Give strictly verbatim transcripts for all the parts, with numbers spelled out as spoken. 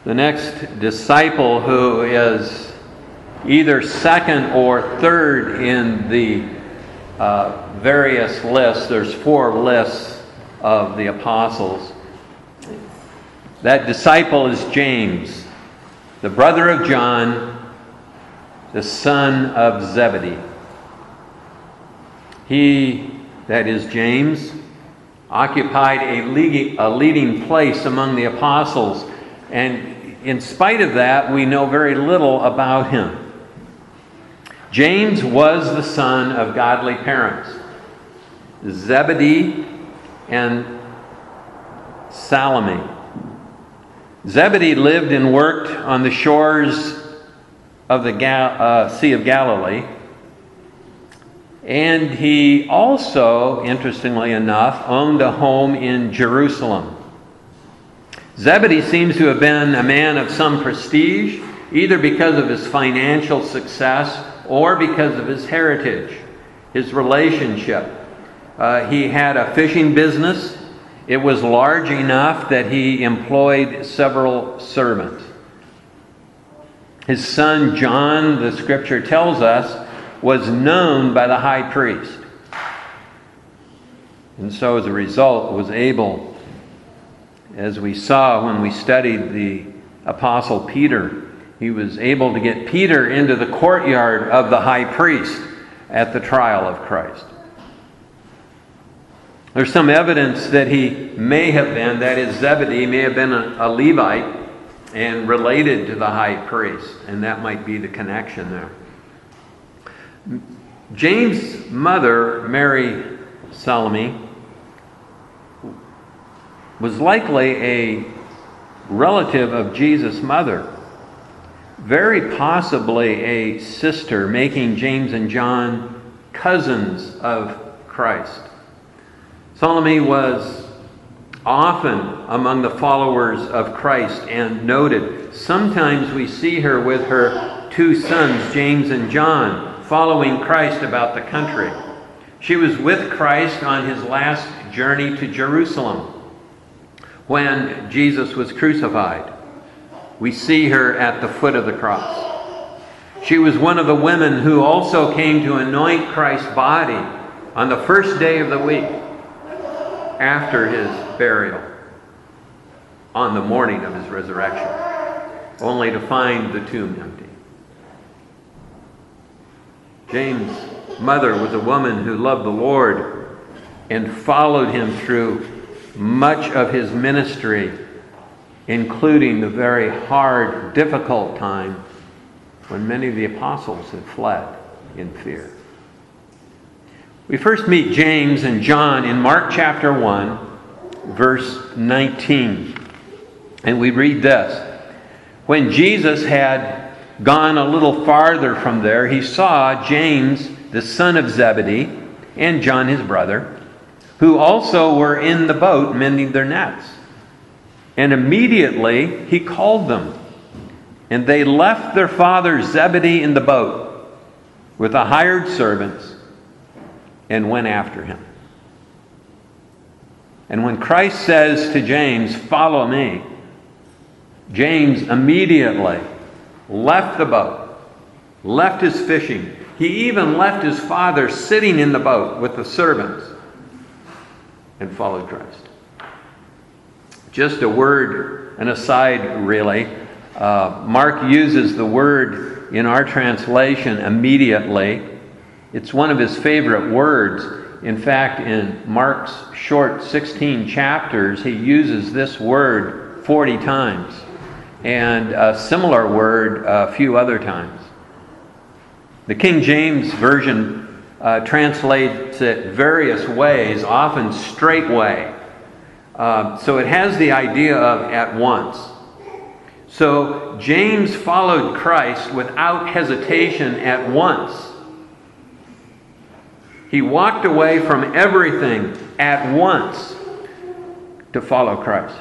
The next disciple who is either second or third in the uh, various lists, there's four lists of the apostles. That disciple is James, the brother of John, the son of Zebedee. He, that is James, occupied a leading, a leading place among the apostles, and in spite of that, we know very little about him. James was the son of godly parents, Zebedee and Salome. Zebedee lived and worked on the shores of the Gal- uh, Sea of Galilee, and he also, interestingly enough, owned a home in Jerusalem. Zebedee seems to have been a man of some prestige, either because of his financial success or because of his heritage, his relationship. Uh, he had a fishing business. It was large enough that he employed several servants. His son John, the scripture tells us, was known by the high priest. And so as a result was able, as we saw when we studied the Apostle Peter, he was able to get Peter into the courtyard of the high priest at the trial of Christ. There's some evidence that he may have been, that is, Zebedee may have been a, a Levite and related to the high priest, and that might be the connection there. James' mother, Mary Salome, was likely a relative of Jesus' mother, very possibly a sister, making James and John cousins of Christ. Salome was often among the followers of Christ and noted. Sometimes we see her with her two sons, James and John, following Christ about the country. She was with Christ on his last journey to Jerusalem when Jesus was crucified. We see her at the foot of the cross. She was one of the women who also came to anoint Christ's body on the first day of the week after his burial, on the morning of his resurrection, only to find the tomb empty. James' mother was a woman who loved the Lord and followed him through much of his ministry, including the very hard, difficult time when many of the apostles had fled in fear. We first meet James and John in Mark chapter one, verse nineteen. And we read this. When Jesus had gone a little farther from there, he saw James, the son of Zebedee, and John his brother, who also were in the boat mending their nets. And immediately he called them. And they left their father Zebedee in the boat with the hired servants and went after him. And when Christ says to James, "Follow me," James immediately left the boat, left his fishing. He even left his father sitting in the boat with the servants and followed Christ. Just a word, an aside really. Uh, Mark uses the word in our translation, immediately. It's one of his favorite words. In fact, in Mark's short sixteen chapters, he uses this word forty times, and a similar word a few other times. The King James Version uh, translates it various ways, often straightway. Uh, so it has the idea of at once. So James followed Christ without hesitation at once. He walked away from everything at once to follow Christ.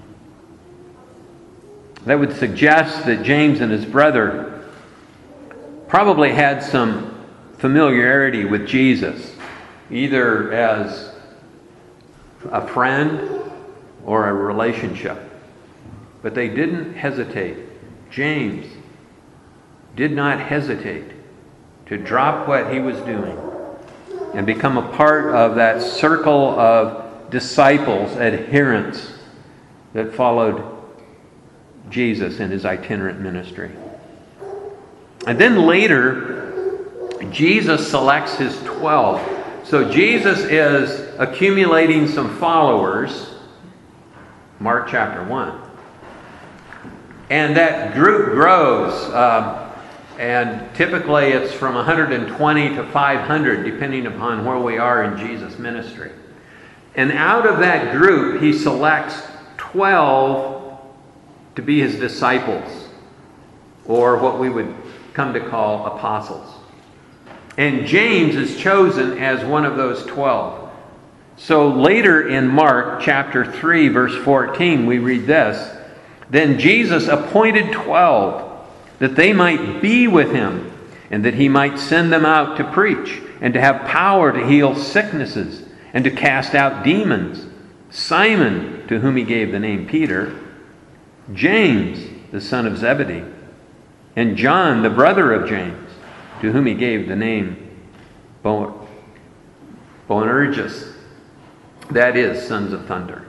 That would suggest that James and his brother probably had some familiarity with Jesus, either as a friend or a relationship. But they didn't hesitate. James did not hesitate to drop what he was doing and become a part of that circle of disciples, adherents that followed Jesus in his itinerant ministry. And then later, Jesus selects his twelve. So Jesus is accumulating some followers, Mark chapter one. And that group grows, um, and typically it's from one hundred twenty to five hundred, depending upon where we are in Jesus' ministry. And out of that group, he selects twelve to be his disciples, or what we would come to call apostles. And James is chosen as one of those twelve. So later in Mark chapter three, verse fourteen, we read this: "Then Jesus appointed twelve, that they might be with him, and that he might send them out to preach, and to have power to heal sicknesses, and to cast out demons. Simon, to whom he gave the name Peter, James, the son of Zebedee, and John, the brother of James, to whom he gave the name Bo- Boanerges, that is, sons of thunder."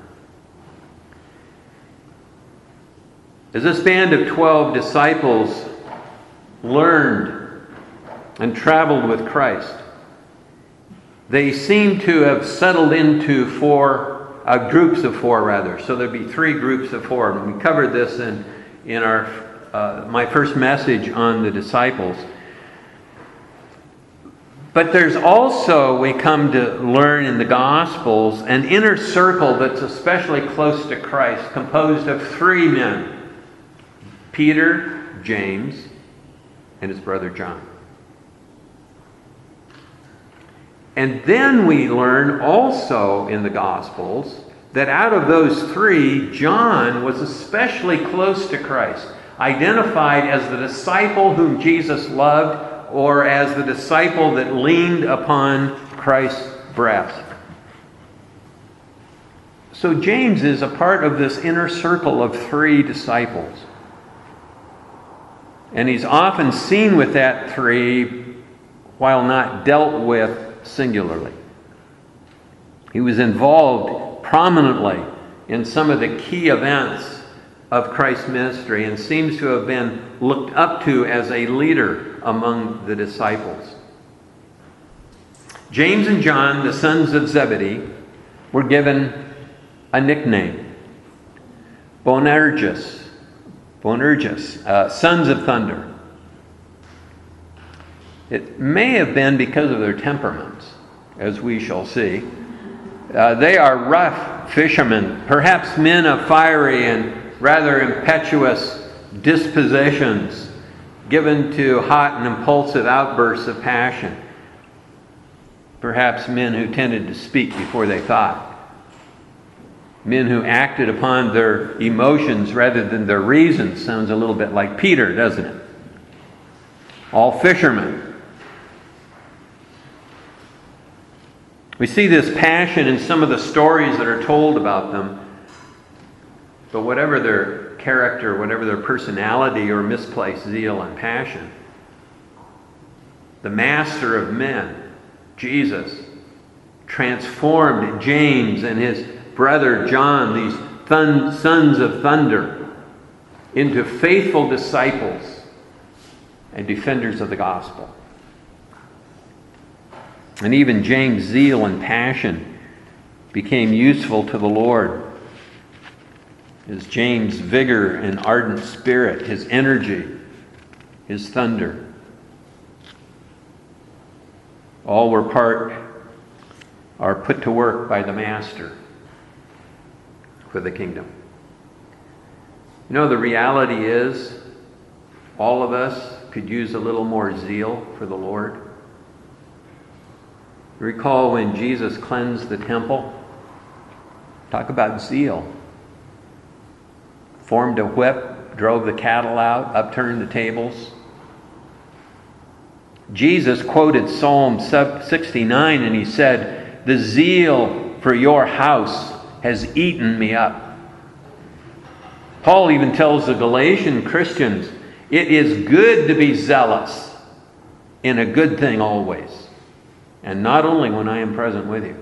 As this band of twelve disciples learned and traveled with Christ, they seem to have settled into four, uh, groups of four rather. So there'd be three groups of four. And we covered this in, in our, uh, my first message on the disciples. But there's also, we come to learn in the Gospels, an inner circle that's especially close to Christ, composed of three men: Peter, James, and his brother John. And then we learn also in the Gospels that out of those three, John was especially close to Christ, identified as the disciple whom Jesus loved, or as the disciple that leaned upon Christ's breast. So James is a part of this inner circle of three disciples. And he's often seen with that three, while not dealt with singularly. He was involved prominently in some of the key events of Christ's ministry, and seems to have been looked up to as a leader among the disciples. James and John, the sons of Zebedee, were given a nickname: Boanerges, Boanerges, uh, sons of thunder. It may have been because of their temperaments, as we shall see. Uh, they are rough fishermen, perhaps men of fiery and rather impetuous dispositions, given to hot and impulsive outbursts of passion. Perhaps men who tended to speak before they thought. Men who acted upon their emotions rather than their reasons. Sounds a little bit like Peter, doesn't it? All fishermen. We see this passion in some of the stories that are told about them. But whatever their character, whatever their personality or misplaced zeal and passion, the master of men, Jesus, transformed James and his brother John, these thun- sons of thunder, into faithful disciples and defenders of the gospel. And even James' zeal and passion became useful to the Lord. His James' vigor and ardent spirit, his energy, his thunder, all were part, are put to work by the Master for the kingdom. You know, the reality is, all of us could use a little more zeal for the Lord. Recall when Jesus cleansed the temple? Talk about zeal. Formed a whip, drove the cattle out, upturned the tables. Jesus quoted Psalm sixty-nine, and he said, "The zeal for your house has eaten me up." Paul even tells the Galatian Christians, it is good to be zealous in a good thing always, and not only when I am present with you.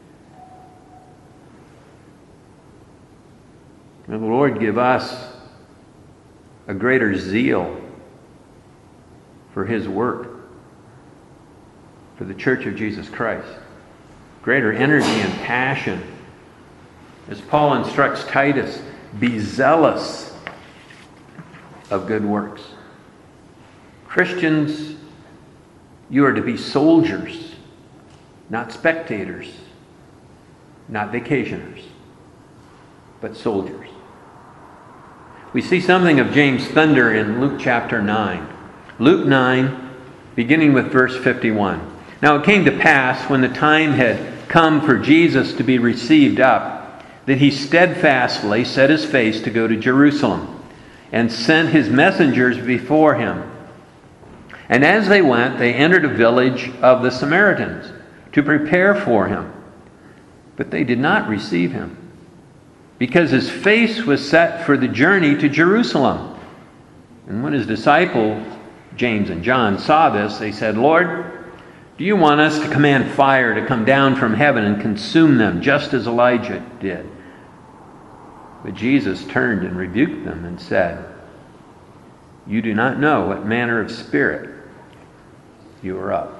May the Lord give us a greater zeal for His work, for the Church of Jesus Christ. Greater energy and passion. As Paul instructs Titus, be zealous of good works. Christians, you are to be soldiers, not spectators, not vacationers, but soldiers. We see something of James' thunder in Luke chapter nine. Luke nine, beginning with verse fifty-one. Now it came to pass, when the time had come for Jesus to be received up, that he steadfastly set his face to go to Jerusalem, and sent his messengers before him. And as they went, they entered a village of the Samaritans to prepare for him. But they did not receive him, because his face was set for the journey to Jerusalem. And when his disciples, James and John, saw this, they said, Lord, do you want us to command fire to come down from heaven and consume them, just as Elijah did? But Jesus turned and rebuked them and said, you do not know what manner of spirit you are of.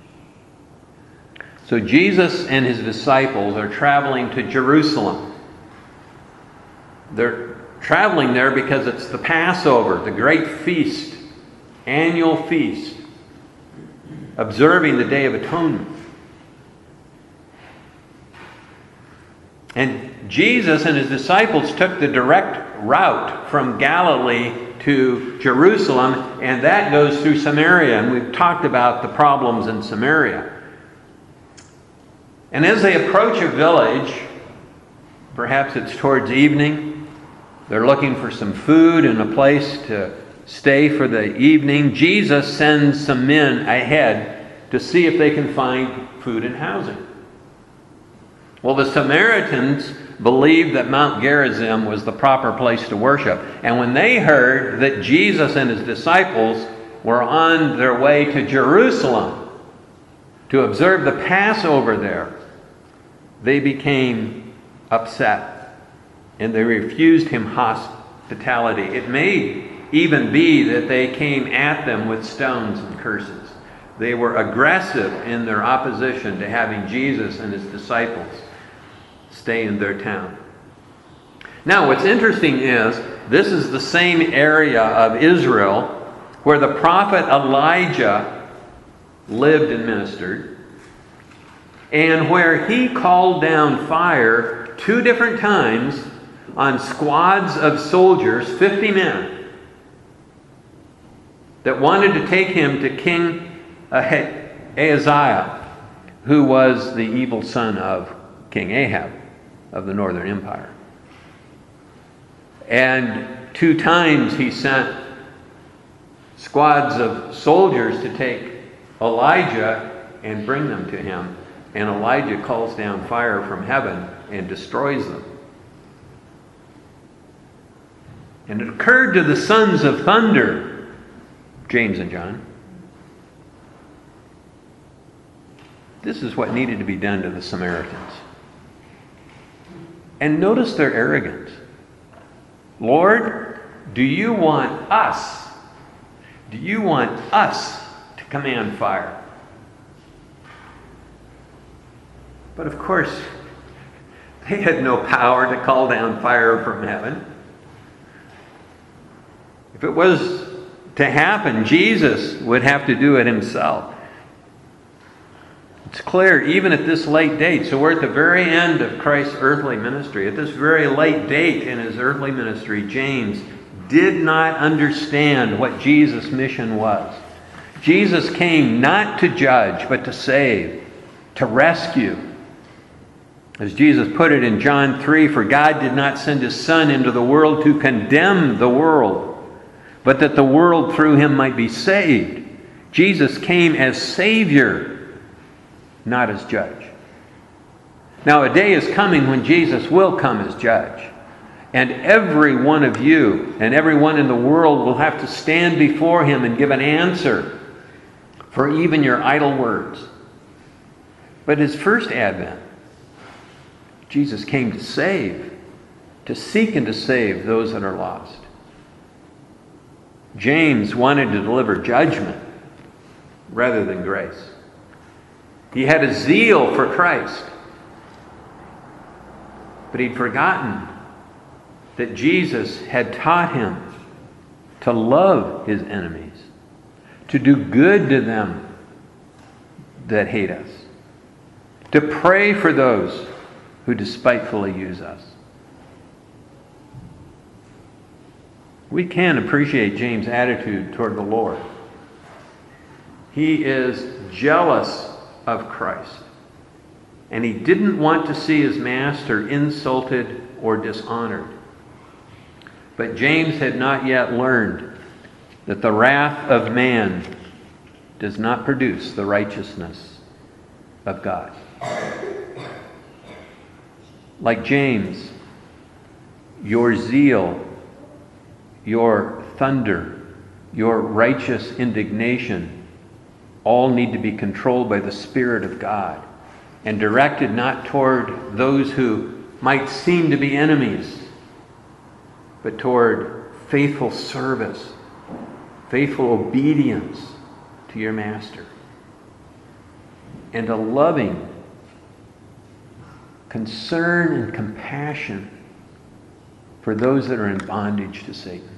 So Jesus and his disciples are traveling to Jerusalem. They're traveling there because it's the Passover, the great feast, annual feast, observing the Day of Atonement. And Jesus and his disciples took the direct route from Galilee to Jerusalem, and that goes through Samaria. And we've talked about the problems in Samaria. And as they approach a village, perhaps it's towards evening, they're looking for some food and a place to stay for the evening. Jesus sends some men ahead to see if they can find food and housing. Well, the Samaritans believed that Mount Gerizim was the proper place to worship. And when they heard that Jesus and his disciples were on their way to Jerusalem to observe the Passover there, they became upset and they refused him hospitality. It may even be that they came at them with stones and curses. They were aggressive in their opposition to having Jesus and his disciples stay in their town. Now, what's interesting is this is the same area of Israel where the prophet Elijah lived and ministered, and where he called down fire two different times on squads of soldiers, fifty men, that wanted to take him to King Ahaziah, who was the evil son of King Ahab of the Northern Empire. And two times he sent squads of soldiers to take Elijah and bring them to him. And Elijah calls down fire from heaven and destroys them. And it occurred to the sons of thunder, James and John, this is what needed to be done to the Samaritans. And notice their arrogance. Lord, do you want us, do you want us to command fire? But of course, they had no power to call down fire from heaven. If it was to happen, Jesus would have to do it himself. It's clear, even at this late date, so we're at the very end of Christ's earthly ministry. At this very late date in his earthly ministry, James did not understand what Jesus' mission was. Jesus came not to judge, but to save, to rescue. As Jesus put it in John three, for God did not send his Son into the world to condemn the world, but that the world through him might be saved. Jesus came as Savior, not as judge. Now a day is coming when Jesus will come as judge. And every one of you and everyone in the world will have to stand before him and give an answer for even your idle words. But his first advent, Jesus came to save, to seek and to save those that are lost. James wanted to deliver judgment rather than grace. He had a zeal for Christ, but he'd forgotten that Jesus had taught him to love his enemies, to do good to them that hate us, to pray for those who despitefully use us. We can appreciate James' attitude toward the Lord. He is jealous of Christ, and he didn't want to see his master insulted or dishonored. But James had not yet learned that the wrath of man does not produce the righteousness of God. Like James, your zeal, your thunder, your righteous indignation all need to be controlled by the Spirit of God and directed not toward those who might seem to be enemies, but toward faithful service, faithful obedience to your master, and a loving concern and compassion for those that are in bondage to Satan.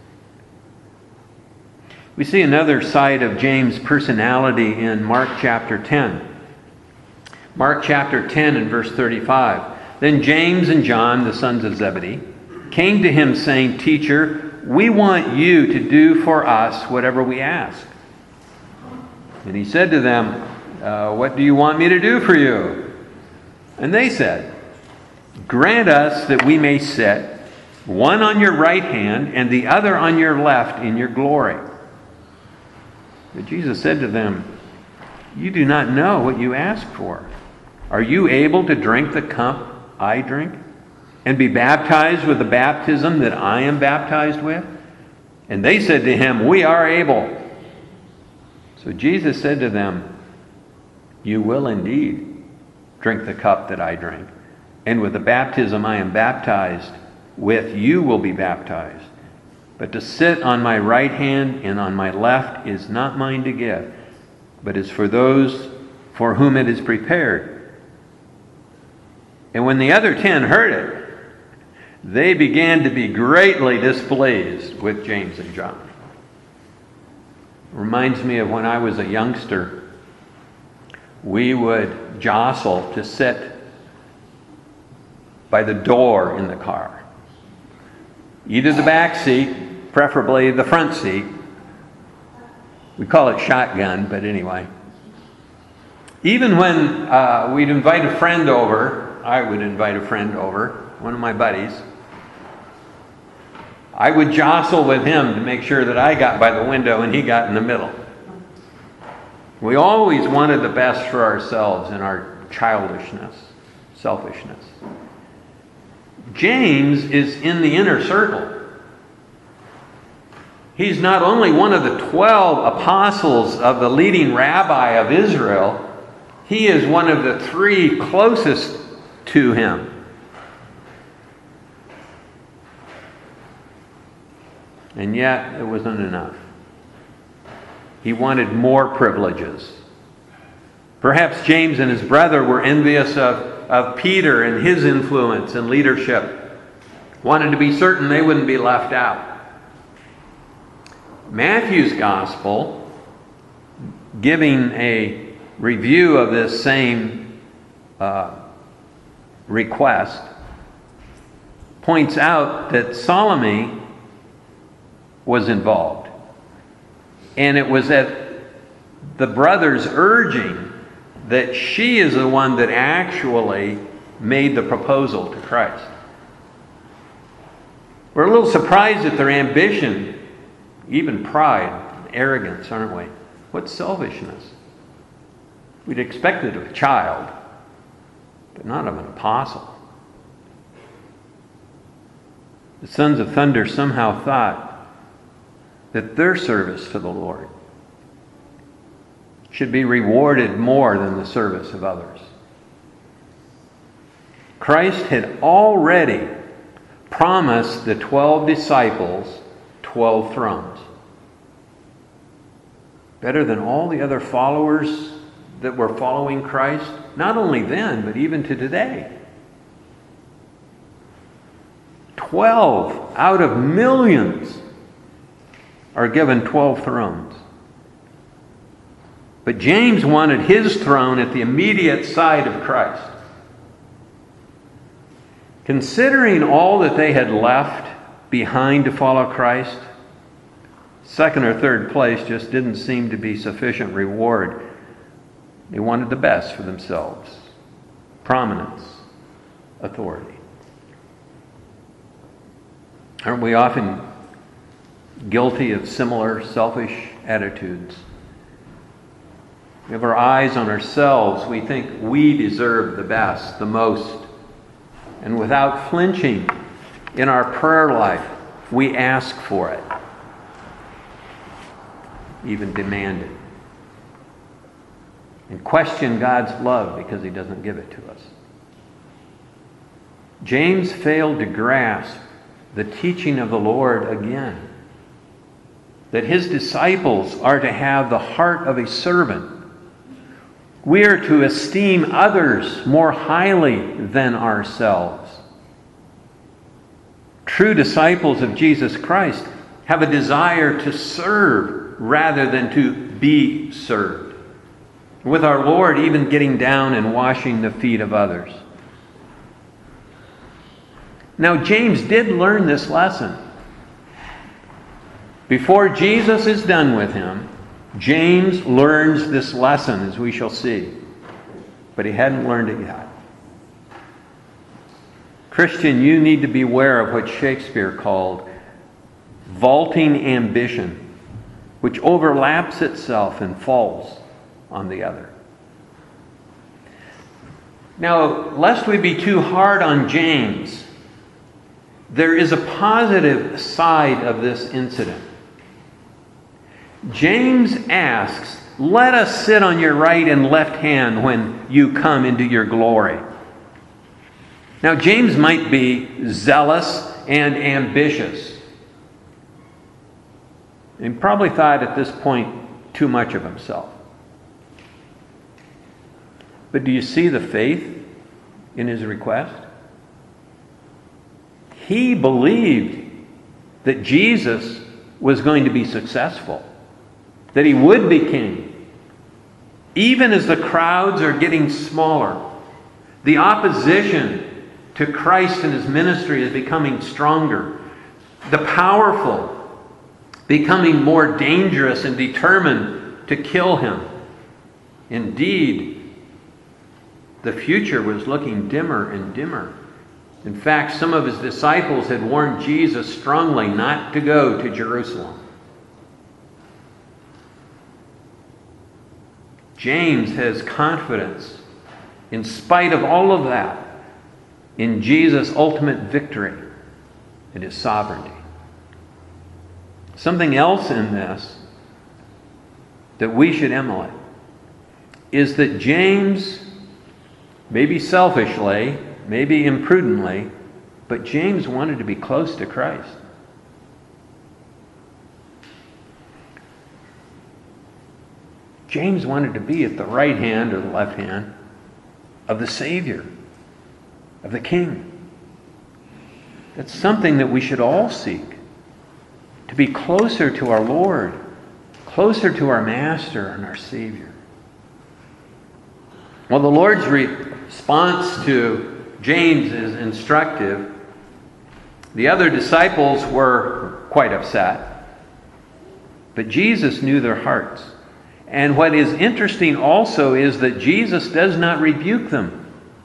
We see another side of James' personality in Mark chapter ten. Mark chapter ten and verse thirty-five. Then James and John, the sons of Zebedee, came to him saying, "Teacher, we want you to do for us whatever we ask." And he said to them, uh, "What do you want me to do for you?" And they said, "Grant us that we may sit, one on your right hand and the other on your left in your glory." But Jesus said to them, "You do not know what you ask for. Are you able to drink the cup I drink, and be baptized with the baptism that I am baptized with?" And they said to him, "We are able." So Jesus said to them, "You will indeed drink the cup that I drink, and with the baptism I am baptized with you will be baptized. But to sit on my right hand and on my left is not mine to give, but is for those for whom it is prepared." And when the other ten heard it, they began to be greatly displeased with James and John. Reminds me of when I was a youngster. We would jostle to sit by the door in the car. Either the back seat, preferably the front seat. We call it shotgun, but anyway. Even when uh, we'd invite a friend over, I would invite a friend over, one of my buddies, I would jostle with him to make sure that I got by the window and he got in the middle. We always wanted the best for ourselves in our childishness, selfishness. James is in the inner circle. He's not only one of the twelve apostles of the leading rabbi of Israel, he is one of the three closest to him. And yet, it wasn't enough. He wanted more privileges. Perhaps James and his brother were envious of, of Peter and his influence and leadership. Wanted to be certain they wouldn't be left out. Matthew's gospel, giving a review of this same uh, request, points out that Salome was involved. And it was at the brothers' urging that she is the one that actually made the proposal to Christ. We're a little surprised at their ambition, even pride, arrogance, aren't we? What's selfishness? We'd expect it of a child, but not of an apostle. The sons of thunder somehow thought that their service to the Lord should be rewarded more than the service of others. Christ had already promised the twelve disciples twelve thrones. Better than all the other followers that were following Christ, not only then, but even to today. Twelve out of millions are given twelve thrones. But James wanted his throne at the immediate side of Christ. Considering all that they had left behind to follow Christ, second or third place just didn't seem to be sufficient reward. They wanted the best for themselves: prominence, authority. Aren't we often guilty of similar selfish attitudes? We have our eyes on ourselves. We think we deserve the best, the most. And without flinching in our prayer life, we ask for it, even demand it, and question God's love because He doesn't give it to us. James failed to grasp the teaching of the Lord again, that his disciples are to have the heart of a servant. We are to esteem others more highly than ourselves. True disciples of Jesus Christ have a desire to serve rather than to be served. With our Lord even getting down and washing the feet of others. Now, James did learn this lesson. Before Jesus is done with him, James learns this lesson, as we shall see. But he hadn't learned it yet. Christian, you need to beware of what Shakespeare called vaulting ambition, which overlaps itself and falls on the other. Now, lest we be too hard on James, there is a positive side of this incident. James asks, "Let us sit on your right and left hand when you come into your glory." Now, James might be zealous and ambitious. He probably thought at this point too much of himself. But do you see the faith in his request? He believed that Jesus was going to be successful, that he would be king. Even as the crowds are getting smaller, the opposition to Christ and his ministry is becoming stronger, the powerful becoming more dangerous and determined to kill him. Indeed, the future was looking dimmer and dimmer. In fact, some of his disciples had warned Jesus strongly not to go to Jerusalem. James has confidence, in spite of all of that, in Jesus' ultimate victory and his sovereignty. Something else in this that we should emulate is that James, maybe selfishly, maybe imprudently, but James wanted to be close to Christ. James wanted to be at the right hand or the left hand of the Savior, of the King. That's something that we should all seek, to be closer to our Lord, closer to our Master and our Savior. Well, the Lord's response to James is instructive. The other disciples were quite upset, but Jesus knew their hearts. And what is interesting also is that Jesus does not rebuke them.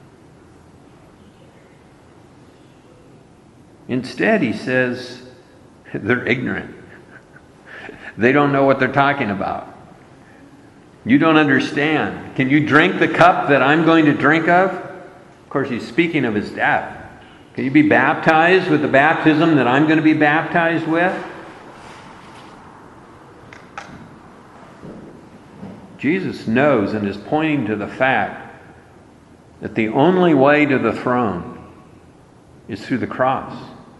Instead, he says, they're ignorant. They don't know what they're talking about. You don't understand. Can you drink the cup that I'm going to drink of? Of course, he's speaking of his death. Can you be baptized with the baptism that I'm going to be baptized with? Jesus knows and is pointing to the fact that the only way to the throne is through the cross.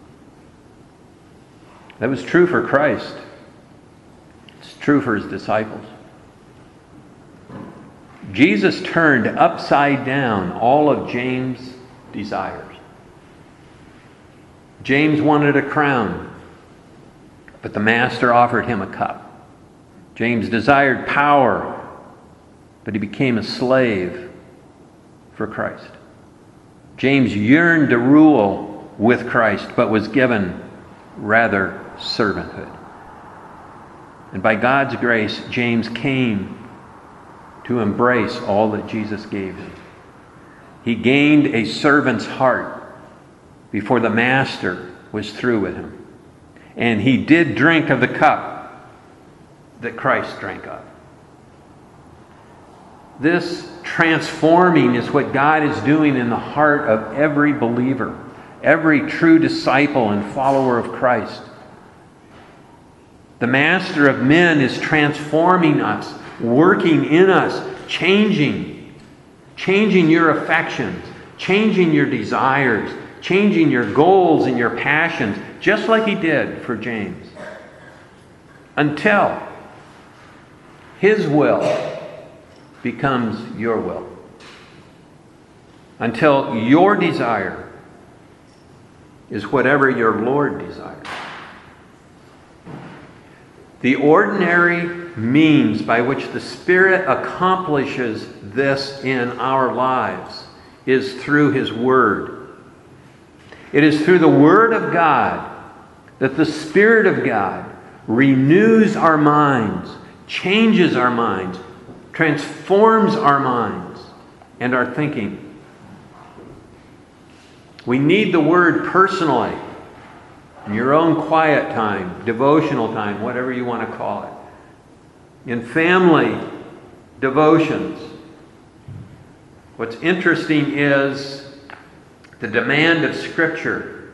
That was true for Christ. It's true for his disciples. Jesus turned upside down all of James' desires. James wanted a crown, but the master offered him a cup. James desired power, but he became a slave for Christ. James yearned to rule with Christ, but was given rather servanthood. And by God's grace, James came to embrace all that Jesus gave him. He gained a servant's heart before the master was through with him. And he did drink of the cup that Christ drank of. This transforming is what God is doing in the heart of every believer, every true disciple and follower of Christ. The Master of men is transforming us, working in us, changing, changing your affections, changing your desires, changing your goals and your passions, just like he did for James, until his will becomes your will, until your desire is whatever your Lord desires. The ordinary means by which the Spirit accomplishes this in our lives is through his Word. It is through the Word of God that the Spirit of God renews our minds, changes our minds, transforms our minds and our thinking. We need the Word personally, in your own quiet time, devotional time, whatever you want to call it, in family devotions. What's interesting is the demand of Scripture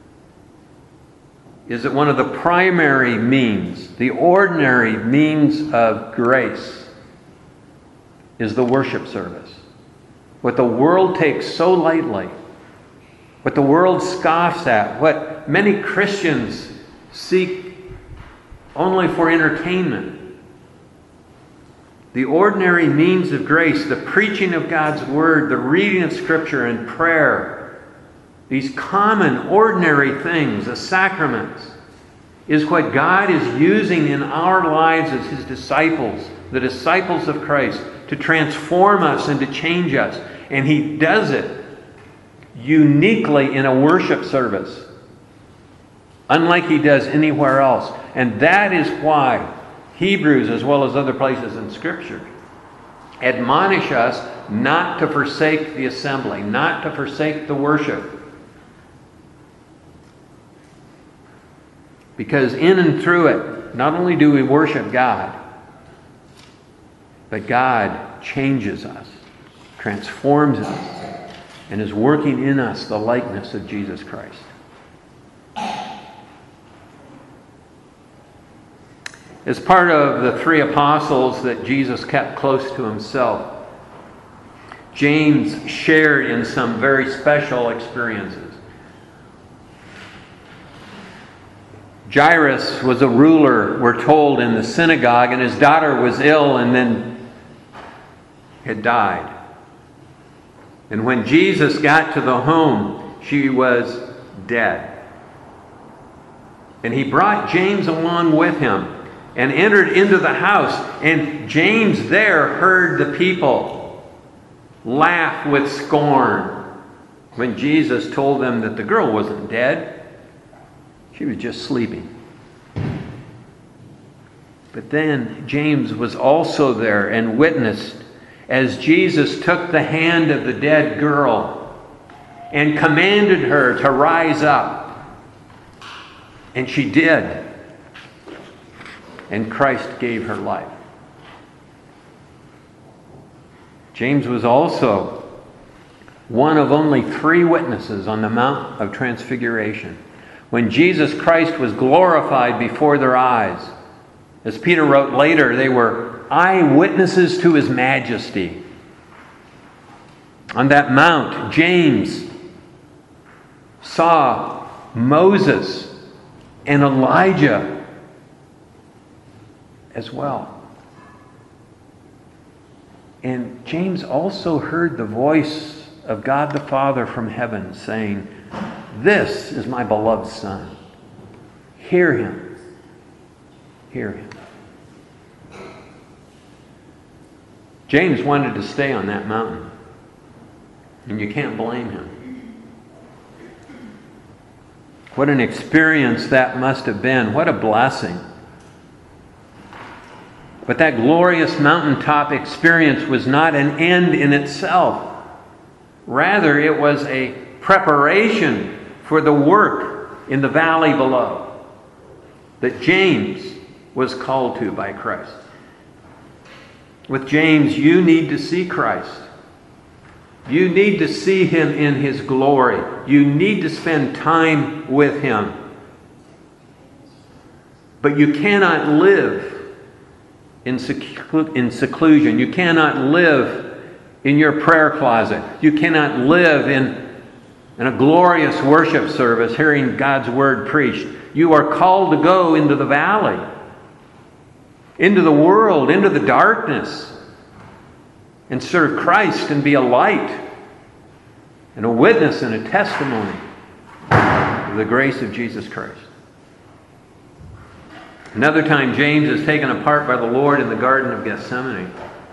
is that one of the primary means, the ordinary means of grace, is the worship service. What the world takes so lightly, what the world scoffs at, what many Christians seek only for entertainment. The ordinary means of grace, the preaching of God's Word, the reading of Scripture and prayer, these common, ordinary things, the sacraments, is what God is using in our lives as his disciples, the disciples of Christ, to transform us and to change us. And he does it uniquely in a worship service, unlike he does anywhere else. And that is why Hebrews, as well as other places in Scripture, admonish us not to forsake the assembly, not to forsake the worship. Because in and through it, not only do we worship God, but God changes us, transforms us, and is working in us the likeness of Jesus Christ. As part of the three apostles that Jesus kept close to himself, James shared in some very special experiences. Jairus was a ruler, we're told, in the synagogue, and his daughter was ill and then had died. And when Jesus got to the home, she was dead. And he brought James along with him and entered into the house. And James there heard the people laugh with scorn when Jesus told them that the girl wasn't dead. She was just sleeping. But then James was also there and witnessed as Jesus took the hand of the dead girl and commanded her to rise up. And she did. And Christ gave her life. James was also one of only three witnesses on the Mount of Transfiguration, when Jesus Christ was glorified before their eyes. As Peter wrote later, they were eyewitnesses to his majesty. On that mount, James saw Moses and Elijah as well. And James also heard the voice of God the Father from heaven saying, "This is my beloved Son. Hear him. Hear him." James wanted to stay on that mountain. And you can't blame him. What an experience that must have been. What a blessing. But that glorious mountaintop experience was not an end in itself. Rather, it was a preparation for the work in the valley below that James was called to by Christ. With James, you need to see Christ. You need to see him in his glory. You need to spend time with him. But you cannot live in, seclu- in seclusion. You cannot live in your prayer closet. You cannot live in, in a glorious worship service hearing God's word preached. You are called to go into the valley, into the world, into the darkness, and serve Christ and be a light and a witness and a testimony of the grace of Jesus Christ. Another time, James is taken apart by the Lord in the Garden of Gethsemane.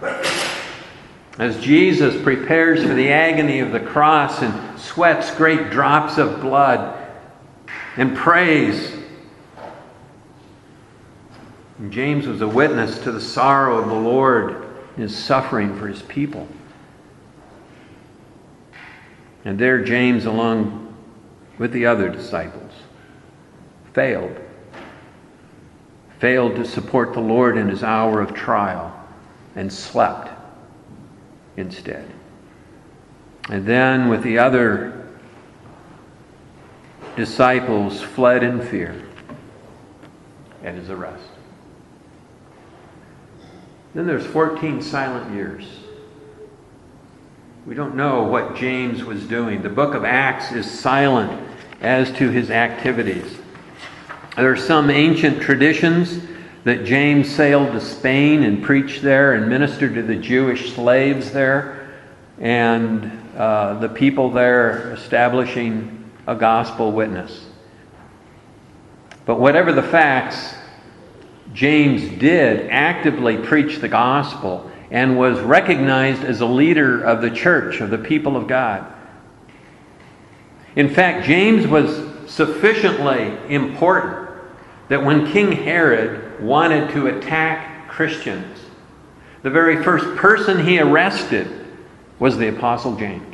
As Jesus prepares for the agony of the cross and sweats great drops of blood and prays. And James was a witness to the sorrow of the Lord, his suffering for his people. And there James, along with the other disciples, failed. Failed to support the Lord in his hour of trial and slept instead. And then with the other disciples fled in fear at his arrest. Then there's fourteen silent years. We don't know what James was doing. The book of Acts is silent as to his activities. There are some ancient traditions that James sailed to Spain and preached there and ministered to the Jewish slaves there and uh, the people there, establishing a gospel witness. But whatever the facts, James did actively preach the gospel and was recognized as a leader of the church, of the people of God. In fact, James was sufficiently important that when King Herod wanted to attack Christians, the very first person he arrested was the Apostle James.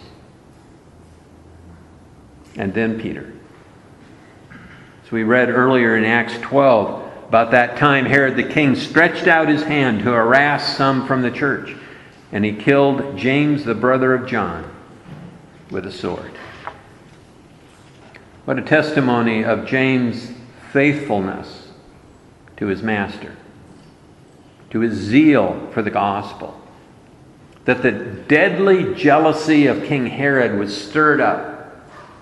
And then Peter. So we read earlier in Acts twelve, about that time Herod the king stretched out his hand to harass some from the church, and he killed James, the brother of John, with a sword. What a testimony of James' faithfulness to his master, to his zeal for the gospel, that the deadly jealousy of King Herod was stirred up,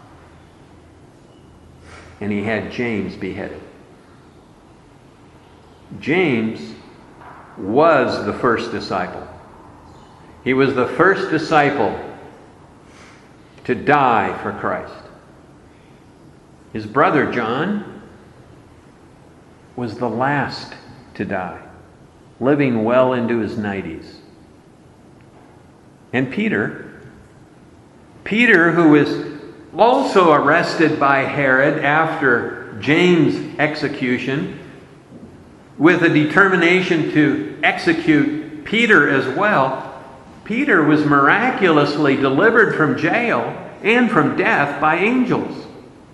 and he had James beheaded. James was the first disciple. He was the first disciple to die for Christ. His brother John was the last to die, living well into his nineties. And Peter, Peter, who was also arrested by Herod after James' execution, with a determination to execute Peter as well, Peter was miraculously delivered from jail and from death by angels.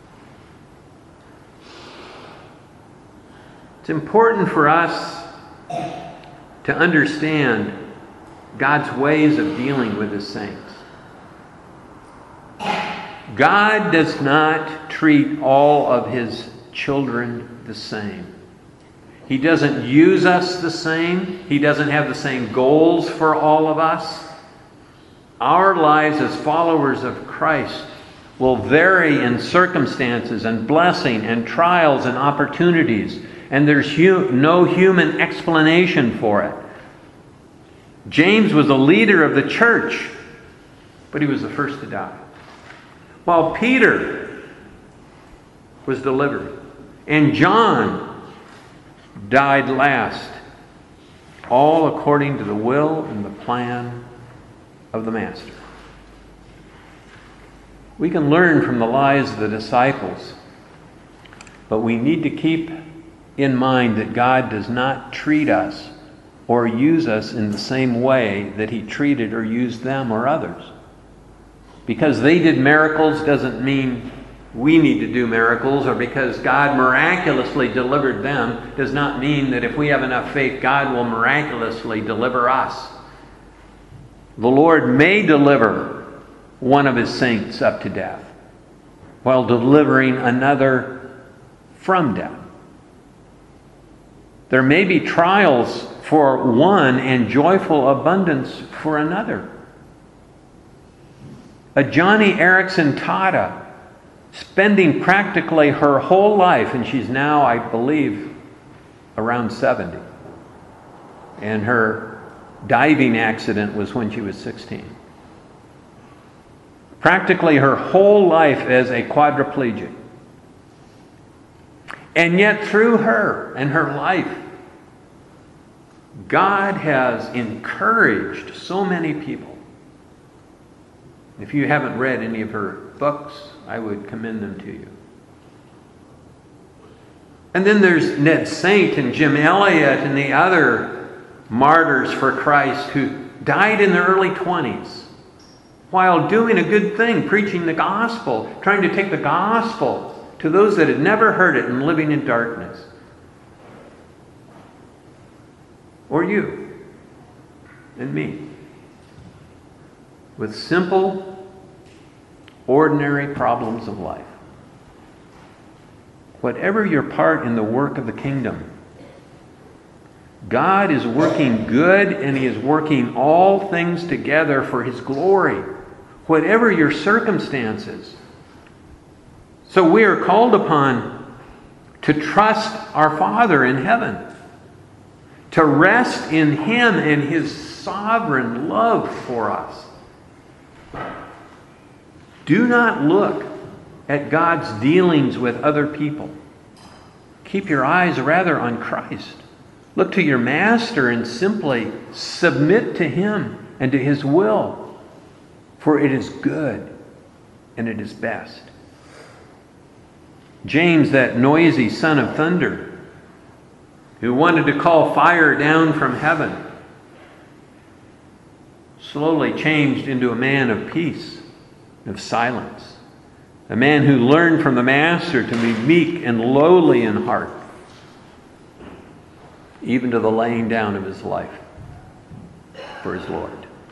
It's important for us to understand God's ways of dealing with his saints. God does not treat all of his children the same. He doesn't use us the same. He doesn't have the same goals for all of us. Our lives as followers of Christ will vary in circumstances and blessing and trials and opportunities, and there's hu- no human explanation for it. James was a leader of the church, but he was the first to die. While Peter was delivered, and John died last, all according to the will and the plan of the Master. We can learn from the lives of the disciples, but we need to keep in mind that God does not treat us or use us in the same way that he treated or used them or others. Because they did miracles doesn't mean we need to do miracles, or because God miraculously delivered them does not mean that if we have enough faith, God will miraculously deliver us. The Lord may deliver one of his saints up to death while delivering another from death. There may be trials for one and joyful abundance for another. A Johnny Erickson Tata, spending practically her whole life, and she's now, I believe, around seventy. And her diving accident was when she was sixteen. Practically her whole life as a quadriplegic. And yet through her and her life, God has encouraged so many people. If you haven't read any of her books, I would commend them to you. And then there's Ned Saint and Jim Elliot and the other martyrs for Christ who died in their early twenties while doing a good thing, preaching the gospel, trying to take the gospel to those that had never heard it and living in darkness. Or you and me. With simple, ordinary problems of life. Whatever your part in the work of the kingdom, God is working good, and he is working all things together for his glory. Whatever your circumstances. So we are called upon to trust our Father in heaven. To rest in him and his sovereign love for us. Do not look at God's dealings with other people. Keep your eyes rather on Christ. Look to your Master and simply submit to him and to his will, for it is good and it is best. James, that noisy son of thunder, who wanted to call fire down from heaven, slowly changed into a man of peace, of silence. A man who learned from the Master to be meek and lowly in heart, even to the laying down of his life for his Lord.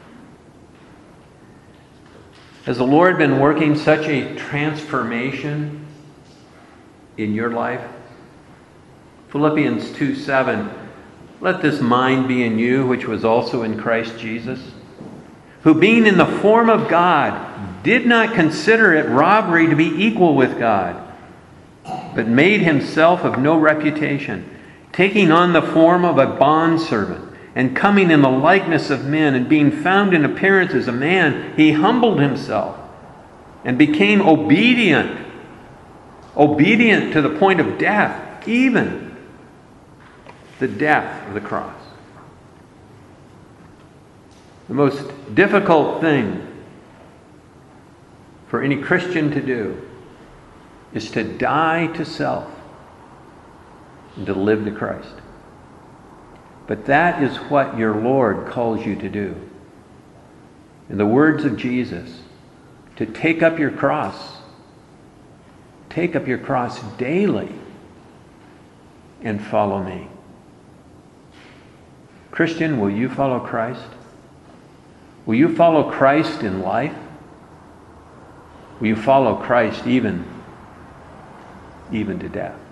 Has the Lord been working such a transformation in your life? Philippians two seven, let this mind be in you, which was also in Christ Jesus, who being in the form of God, did not consider it robbery to be equal with God, but made himself of no reputation, taking on the form of a bondservant, and coming in the likeness of men, and being found in appearance as a man, he humbled himself and became obedient, obedient to the point of death, even the death of the cross. The most difficult thing for any Christian to do is to die to self and to live to Christ. But that is what your Lord calls you to do. In the words of Jesus, to take up your cross, take up your cross daily and follow me. Christian, will you follow Christ? Will you follow Christ in life? Will you follow Christ even, even to death?